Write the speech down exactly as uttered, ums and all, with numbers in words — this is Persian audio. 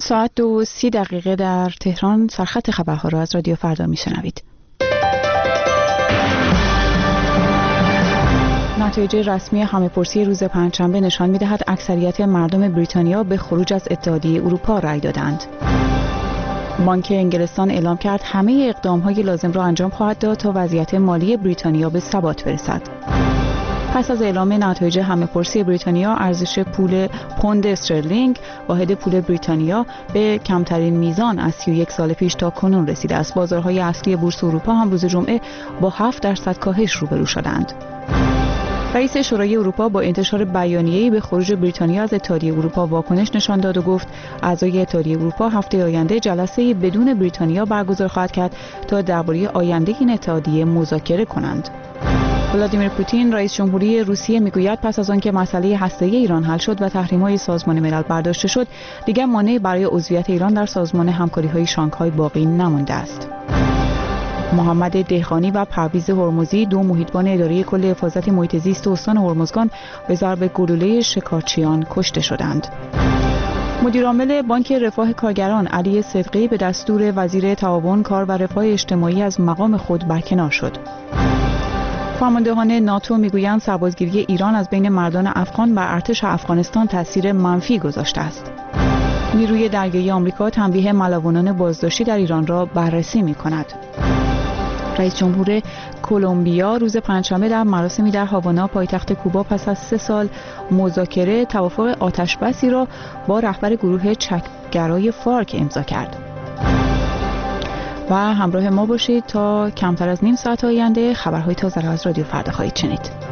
ساعت دو و سی دقیقه در تهران. سرخط خبرها را از رادیو فردا میشنوید. نتایج رسمی همه‌پرسی روز پنجشنبه نشان می‌دهد اکثریت مردم بریتانیا به خروج از اتحادیه اروپا رأی دادند. بانک انگلستان اعلام کرد همه اقدام‌های لازم را انجام خواهد داد تا وضعیت مالی بریتانیا به ثبات برسد. پس از اعلام نتایج همه‌پرسی بریتانیا، ارزش پول پوند استرلینگ واحد پول بریتانیا به کمترین میزان از سی و یک سال پیش تا کنون رسیده است. بازارهای اصلی بورس اروپا هم روز جمعه با هفت درصد کاهش روبرو شدند. رئیس شورای اروپا با انتشار بیانیه‌ای به خروج بریتانیا از اتحادیه اروپا واکنش نشان داد و گفت اعضای اتحادیه اروپا هفته آینده جلسه‌ای بدون بریتانیا برگزار خواهد کرد تا درباره آینده این اتحادیه مذاکره کنند. ولادیمیر پوتین رئیس جمهوری روسیه میگوید پس از آنکه مسئله هسته‌ای ایران حل شد و تحریم‌های سازمان ملل برداشته شد، دیگر مانعی برای عضویت ایران در سازمان همکاری‌های شانگهای باقی نمانده است. محمد دهقانی و پرویز هرمزی، دو محیطبان اداره کل حفاظت محیط زیست استان هرمزگان، به ضرب گلوله شکارچیان کشته شدند. مدیرعامل بانک رفاه کارگران علی صدقی به دستور وزیر تعاون، کار و رفاه اجتماعی از مقام خود برکنار شد. فرماندهان ناتو میگویند سربازگیری ایران از بین مردان افغان بر ارتش افغانستان تاثیر منفی گذاشته است. نیروی دریایی آمریکا تنبیه ملوانان بازداشتی در ایران را بررسی می‌کند. رئیس جمهور کلمبیا روز پنجشنبه در مراسمی در هاوانا پایتخت کوبا پس از سه سال مذاکره توافق آتشبسی را با رهبر گروه چکگرای فارک امضا کرد. و همراه ما باشید تا کمتر از نیم ساعت آینده خبرهای تازه را از رادیو فردا خواهید شنید.